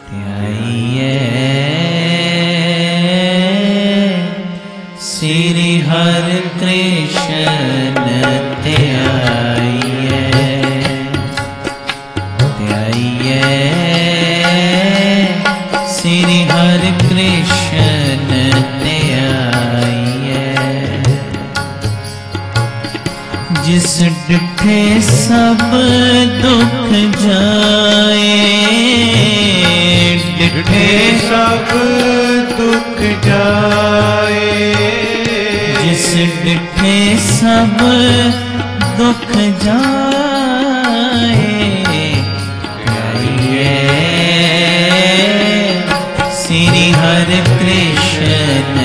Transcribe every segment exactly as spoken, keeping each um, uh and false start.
ध्याइए श्री हरि कृष्ण ध्याइए ध्याइए श्री हरि कृष्ण ध्याइए। जिस डिठे सब दुख जाए डिठे सब दुख जाए। जिस डिठे सब दुख जाए ध्याइए श्री हरि कृष्ण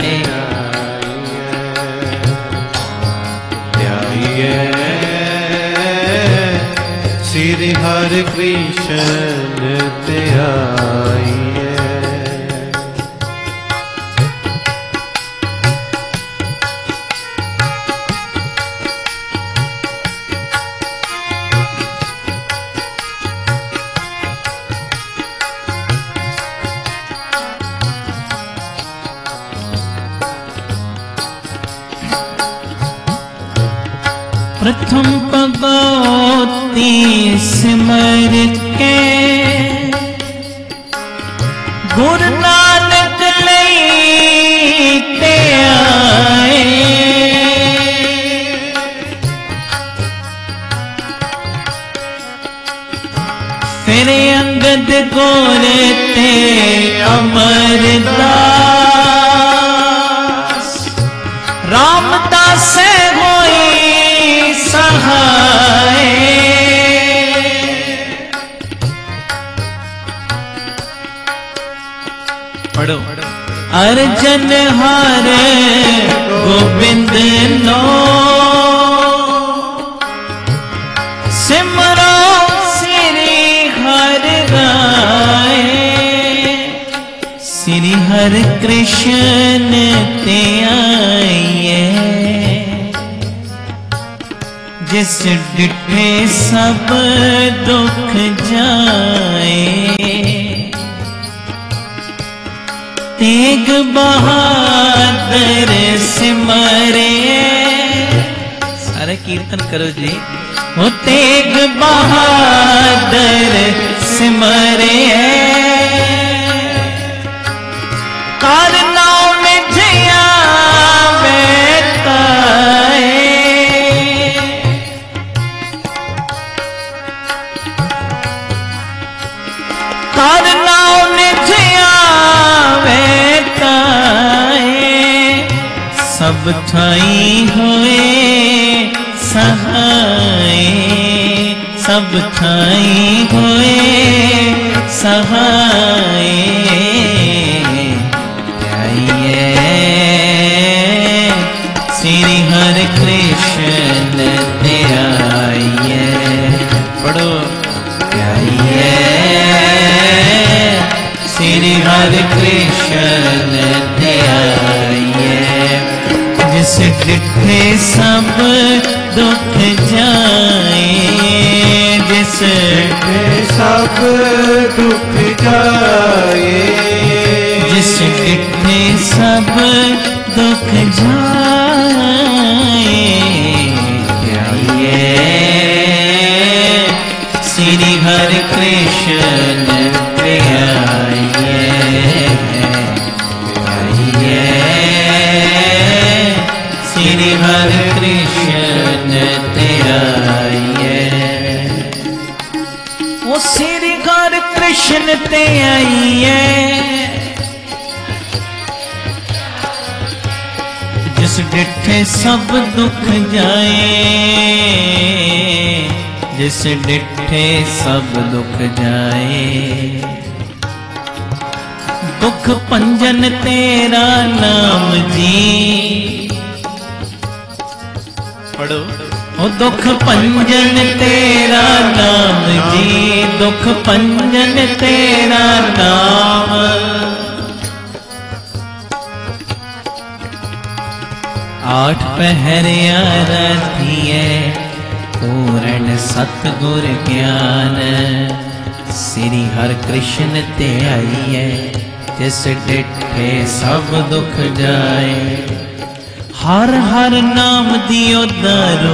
ध्याइए श्री हरि कृष्ण ध्याइए। प्रथम भगवती सिमर के गुरु नानक लैते आए। फिर अंगद गोरे ते अमरदास रामदास होई सहाय। पढ़ो अर्जन हर गोविंद नो सिमरो श्री हरि राय। श्री हरि कृष्ण ते आइए जिस डिठे सब दुख जाए। तेग बहादुर सिमरे सारे कीर्तन करो जी। वो तेग बहादुर सिमरे कारनां में जया बेताए। कारनां में जया बेताए। सब ठाई होए सहाय सब ठाई होए सहाय। ध्याइए श्री हरि कृष्ण ध्याइए। पढ़ो ध्याइए श्री हरि कृष्ण ध्याइए। जिस डिठे सब दुख जाए। जिस डिठे सब दुख जाए। जिस डिठे सब दुख जाए ध्याइए श्री हरि कृष्ण ध्याइए ध्याइए श्री हरि कृष्ण ध्याइए। ओ श्री हरि कृष्ण ध्याइए जिस डिठे सब दुख जाए। जिस डिठे सब दुख जाए। दुख पंजन तेरा नाम जी। पढ़ो ओ दुख पंजन तेरा नाम जी। दुख पंजन तेरा नाम। आठ पहरिया रथिए पूर्ण सतगुर ज्ञान। श्री हर कृष्ण ते आइए, जिस डिठे सब दुख जाए। हर हर नाम दियो दारो,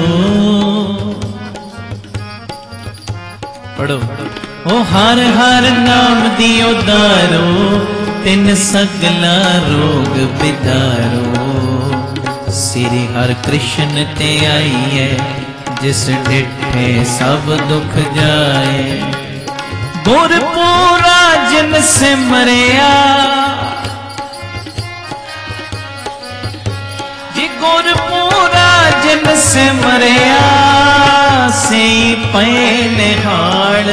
पढ़ो। ओ हर हर नाम दियो दारो, तिन सगला रोग बिदारो। श्री हर कृष्ण ते आइए, जिस डिठे सब दुख जाए। गुरपुरा जिन सिमरिया, जी गुरपुरा जिन सिमरिया, से पै निहाल।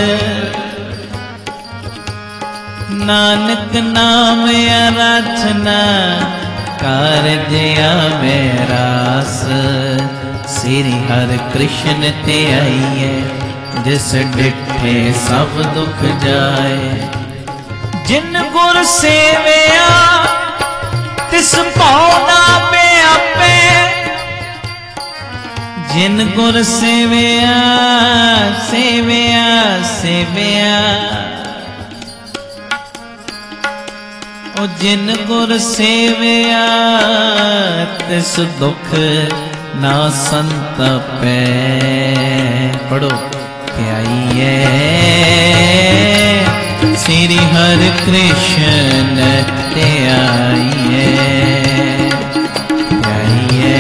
नानक नाम आराधना, कारजया में रास। श्री हर कृष्ण ते आइए, जिस डिठे सब दुख जाए। जिन गुर सेवया, तिस पाउना में आपे। जिन गुर सेवया, सेवया सेवया। ओ जिन गुर सेवया, तिस दुख ना संतपै। पढ़ो। आइए श्री हर कृष्ण ते आइए, आइए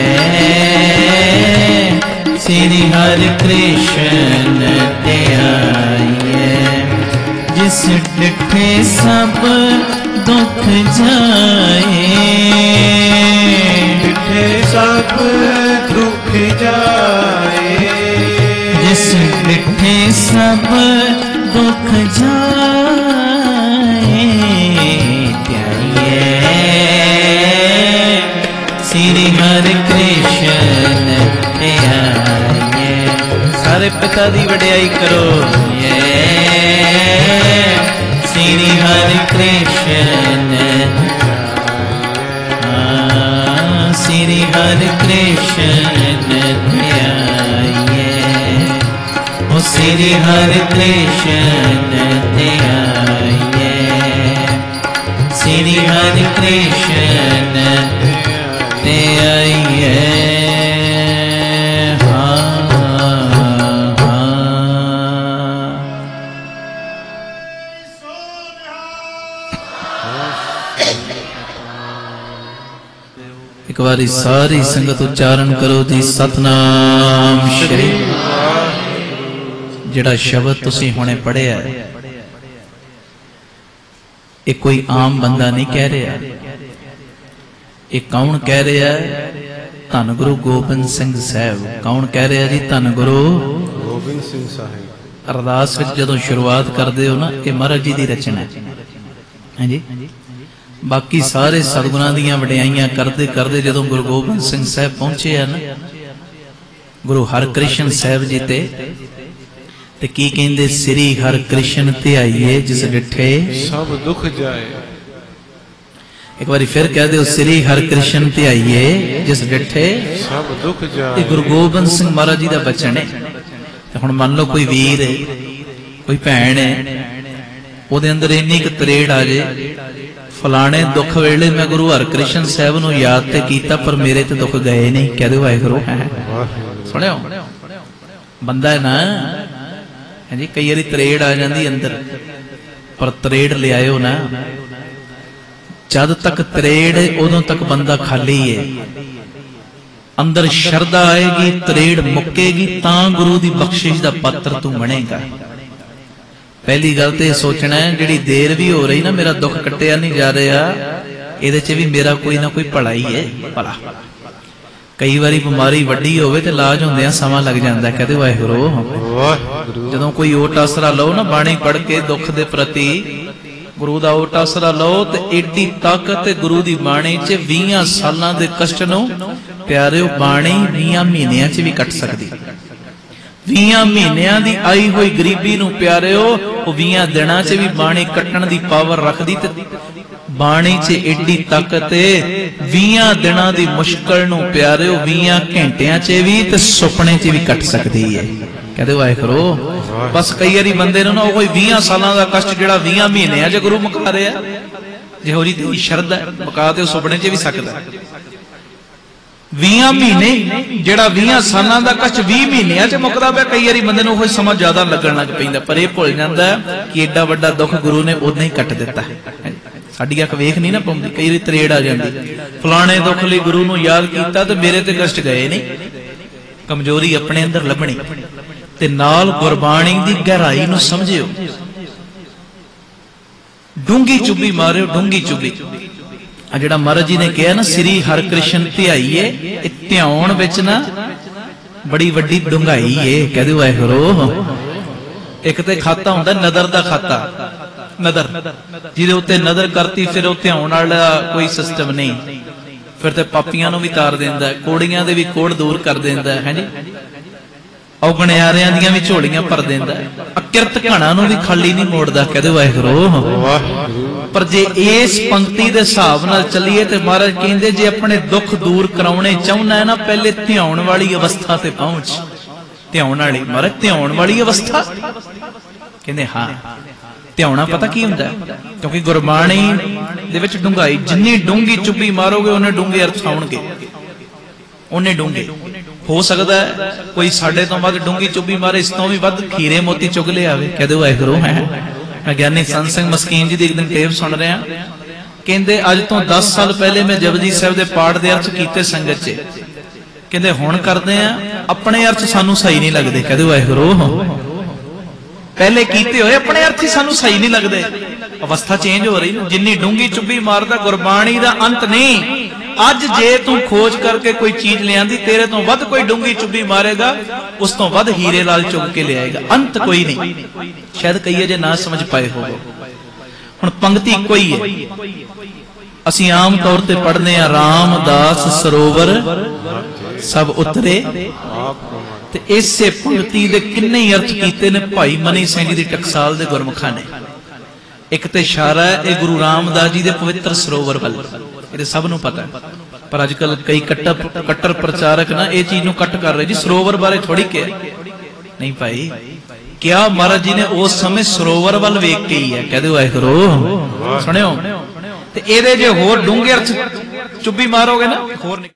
श्री हर कृष्ण ते आइए। जिस डिठे सब दुख जाए, डिठे सब दुख जाए। जिस डिठे सब दुख जाए। त्याइए श्री हर कृष्ण ते आइए। सारे पिता दी वडियाई करो। ये श्री हर कृष्ण, श्री हर कृष्ण ते आइए। ओ श्री हर कृष्ण ते आइए, श्री हर कृष्ण ते आइए। एक बारी सारी संगत उच्चारण करो जी, सतनाम श्री। जिहड़ा शब्द तुसीं हुणे पढ़िया, ये कोई आम बंदा नहीं कह रहा। ये कौन कह रहा है? धन गुरु गोबिंद सिंह साहब। कौन कह रहा जी? धन गुरु गोबिंद सिंह साहब। अरदास विच जदों शुरुआत करदे हो ना, ये महाराज जी दी रचना है जी। बाकी सारे सतगुणां दीयां वडियाइयां करदे करदे जदों गुरु गोबिंद सिंह साहब पहुंचे है ना, गुरु हरकृष्ण साहब जी ते ते की कहंदे? श्री हर कृष्ण ते आइए, जिस डिठे सब दुख जाए। एक बारी फिर कह दो, श्री हर कृष्ण ते आइए, जिस डिठे सब दुख जाए। ये गुरु गोबिंद सिंह महाराज जी का बचन है। हुण मान लो कोई वीर है, कोई भैन है, ਉਹਦੇ अंदर इन्नी क तरेड़ आ जाए, फलाने दुख वेले मैं गुरु हरकृष्ण साहब नूं याद ते कीता पर मेरे ते दुख गए नहीं। कह दो वाहिगुरू। सुनियो बंदा है ना है जी, कई बारी तरेड़ आ जाती अंदर, पर तरेड़ ले आयो ना। जद तक तरेड़ है उदों तक बंदा खाली है। अंदर शरदा आएगी, तरेड़ मुक्केगी, तां गुरु दी बख्शिश दा पात्र तू बनेगा। पहली गल तो सोचना है, जिहड़ी देर भी हो रही ना, मेरा दुख कट्टिया नहीं जा रहा, इहदे च भी मेरा कोई ना कोई भला ही है। भला कई बारी बीमारी वड्डी होवे ते इलाज होंदियां समा लग जाता है। कहते वाहिगुरू। जदों कोई ओट आसरा लो ना, बाणी पढ़ के दुख दे प्रति गुरु दा ओट आसरा लो, ते एडी ताकत गुरु दी बाणी च बीस सालां दे कष्ट नूं प्यारिओ बाणी बीस महीनियां च भी कट सकदी। बीस महीनियां दी आई हुई गरीबी नूं प्यारिओ वो बीस दिनां च भी बाणी कट्टण दी पावर रखदी। ते बाणी च एडी ताकत है, बीस दिनां दी मुश्किल नूं प्यारिओ बीस घंटियां च भी ते सुपने च भी कट सकदी है। कहदे वाहिगुरू। बस कई बारी बंदे ना कोई बीस सालों का कष्ट जिहड़ा बीस महीनों च गुरु मुका रहा जो जी तेरी शरधा मुका तो सुपने च भी सकता बीस महीने जिहड़ा बीस सालों का कष्ट बीस महीनों च मुकदा पिया कई बारी बंदे नूं कोई समा ज्यादा लगन लग पैंदा पर यह भुल जाता कि एडा वड्डा दुख गुरु ने उदा ही कट दिता है साडी अख वेख नहीं ना पाउंदी कई बारी तरेड़ आ जाती फलाने दुख लई गुरु नूं याद कीता ते मेरे ते कष्ट गए नहीं कमजोरी अपने अंदर लभणी ते नाल गुरबाणी दी गहराई नूं समझियो डूंगी चुब्बी मारियो डूंगी चुब्बी आ जिहड़ा महाराज जी ने कहा ना श्री हरकृष्ण ध्याईए ध्याउण विच ना बड़ी वड्डी डूंघाई है कह दो वाहिगुरू एक ते खाता हुंदा नदर दा खाता नदर जिहदे उत्ते नदर करती फिर वो ध्याउण वाला कोई सिस्टम नहीं फिर ते पापियां नूं भी तार दिंदा कोड़ियां दे भी कोड़ दूर कर दिंदा है जी औगणियारियां दियां भी झोलियां भर दिंदा अकिरत घाणा नूं भी खाली नहीं मोड़दा कहदे वाहिगुरू पर जे इस पंक्ति दे हिसाब नाल चलीए ते महाराज कहंदे जे अपने दुख दूर कराउणे चाहुंदा है ना पहले ध्याउण वाली अवस्था ते पहुंच ध्याउण वाली महाराज ध्याउण वाली अवस्था कहंदे हां ध्याउणा पता की हुंदा क्योंकि गुरबाणी दे विच डूंघाई जिन्नी डूंगी चुब्बी मारोगे उन्ने डूंगे अर्थ आउणगे उन्ने डूंगे हो सकता है कोई साडे तो वध डूंगी चुब्बी मारे इस तो भी वध खीरे मोती चुग ले आवे कहदे वाहिगुरू है मैं ज्ञानी संत सिंह मस्कीन जी दी एक दिन टेप सुन रहा कहंदे अज तो दस साल पहले मैं जपजी साहिब दे पाठ दे अर्थ कीते संगत च कहंदे हुण करदे आ अपने अर्थ सानू सही नहीं लगदे कहदे वाहिगुरू पहले कीते होए अपने अर्थ ही सानू सही नहीं लगदे अवस्था चेंज हो रही जिन्नी डूंगी चुब्बी मारदा गुरबाणी दा अंत नहीं अज जे तू खोज करके कोई चीज ले आंदी तेरे तो वध कोई डूंगी चुब्बी मारेगा उस तो वध हीरे लाल चुग के ले आएगा अंत कोई नहीं शायद कई जे ना समझ पाए हो हुण पंक्ति कोई है असी आम तौर ते पढ़ने आ रामदास सरोवर सब उतरे ते इसे पंक्ति दे किन्ने ही अर्थ कीते ने भाई मनी सिंह जी दी टकसाल दे गुरमुखां ने एक ते इशारा है ए गुरु रामदास जी दे पवित्र सरोवर वल ये सब नूं पता है पर अजकल कई कट्टर कट्टर प्रचारक ना ये चीज नूं कट कर रहे जी सरोवर बारे थोड़ी कहा नहीं भाई क्या महाराज जी ने उस समय सरोवर वल वेख के ही है कहदे वाहिगुरू सुनियो ते इहदे जे होर डूंगे अर्थ चुब्बी मारोगे ना होर